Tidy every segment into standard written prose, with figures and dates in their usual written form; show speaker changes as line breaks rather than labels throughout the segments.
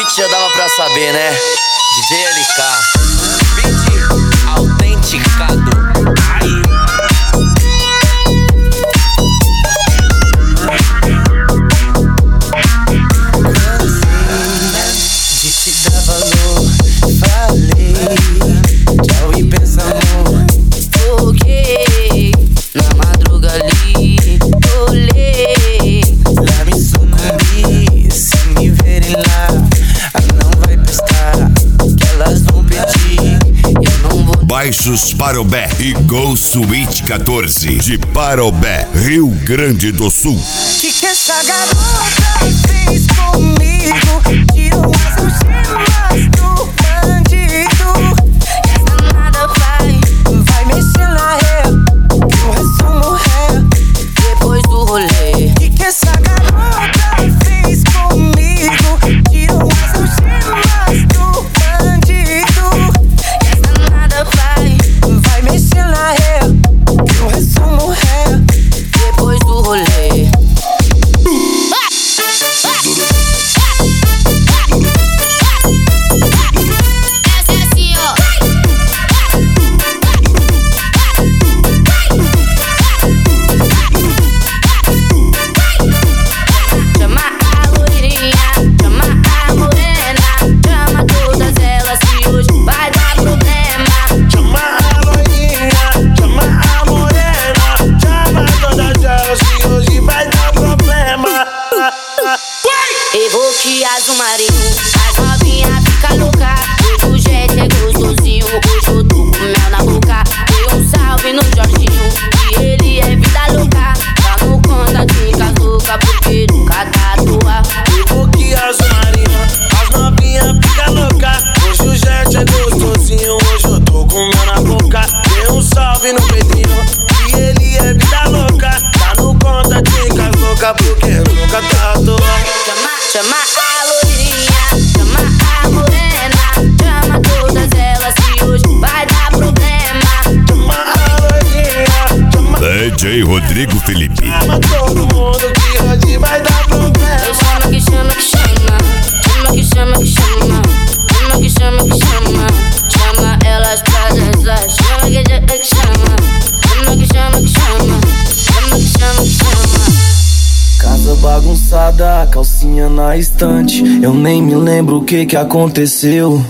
beat já dava pra saber, né? DJ LK, beat autenticado. Ai.
De te dar valor, falei. Tchau e pensa, amor.
Foguei na madruga ali, olhei.
Lá me sucumbi, se me verem lá, não vai prestar, que elas vão pedir. Eu não vou.
Baixos Parobé e Go Suite 14 de Parobé, Rio Grande do Sul.
Que essa garota fez comigo? Tirou as algemas do bandido.
Essa nada vai
mexer na ré, que o resto morrer
depois do rolê.
Que essa garota fez comigo? Tirou as algemas do bandido.
Essa nada
vai mexer na ré, que o resto morrer
depois do rolê. Evoque azul marinho, as novinha fica louca. Hoje o jet é gostosinho, hoje eu tô com mel na boca. Dei um salve no Jorginho, que ele é vida louca. Vamos conta dicas louca, porque nunca tá à toa.
Evoque azul marinho, as novinha fica louca. Hoje o jet é gostosinho, hoje eu tô com mel na boca. Dei um salve no Pedrinho, que ele é vida louca. Tá no conta dicas louca, porque nunca tá à toa.
Chama a loirinha, chama a morena, chama todas elas que hoje vai dar problema.
Chama a loirinha, chama
DJ Rodrigo Felipe.
Chama todo mundo que hoje vai dar problema.
Chama que chama que chama, chama que chama que chama, chama que chama que chama, chama elas pra dançar. Chama que chama, chama que chama que chama, chama que chama que chama.
Casa bagunçada, calcinha na estante. Eu nem me lembro o que aconteceu.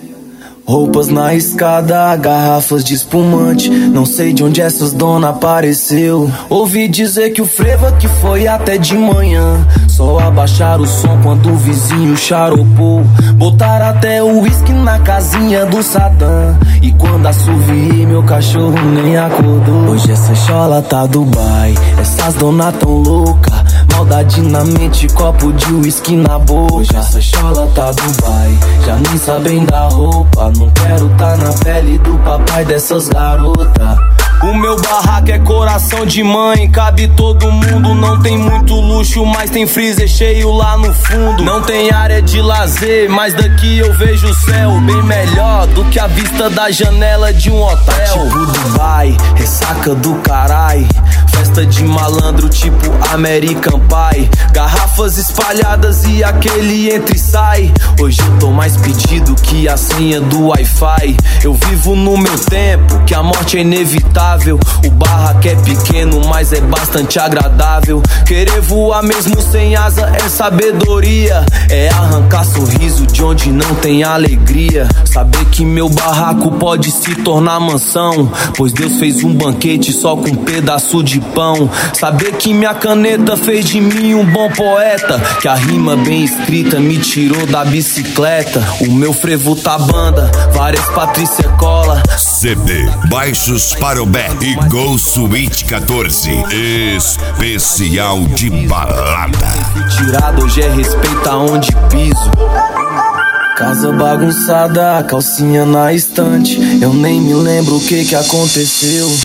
Roupas na escada, garrafas de espumante. Não sei de onde essas dona apareceu. Ouvi dizer que o frevo aqui foi até de manhã. Só abaixaram o som quando o vizinho charopou. Botaram até o uísque na casinha do Saddam. E quando assoviei, meu cachorro nem acordou. Hoje essa chola tá Dubai, essas dona tão louca. Maldade na mente, copo de uísque na boca. Hoje essa chola tá Dubai, já nem sabem da roupa. Não quero tá na pele do papai dessas garotas. O meu barraco é coração de mãe, cabe todo mundo. Não tem muito luxo, mas tem freezer cheio lá no fundo. Não tem área de lazer, mas daqui eu vejo o céu bem melhor do que a vista da janela de um hotel. Tá tipo Dubai, ressaca do carai. Festa de malandro tipo American Pie. Garrafas espalhadas e aquele entra e sai. Hoje eu tô mais pedido que a senha do Wi-Fi. Eu vivo no meu tempo, que a morte é inevitável. O barraco é pequeno, mas é bastante agradável. Querer voar mesmo sem asa é sabedoria. É arrancar sorriso de onde não tem alegria. Saber que meu barraco pode se tornar mansão, pois Deus fez um banquete só com um pedaço de pão. Saber que minha caneta fez de mim um bom poeta, que a rima bem escrita me tirou da bicicleta. O meu frevo tá banda, várias Patrícia cola.
CD Baixos Parobé e Go Suite 14, especial de balada.
Tirado hoje é respeito aonde piso. Casa bagunçada, calcinha na estante. Eu nem me lembro o que aconteceu.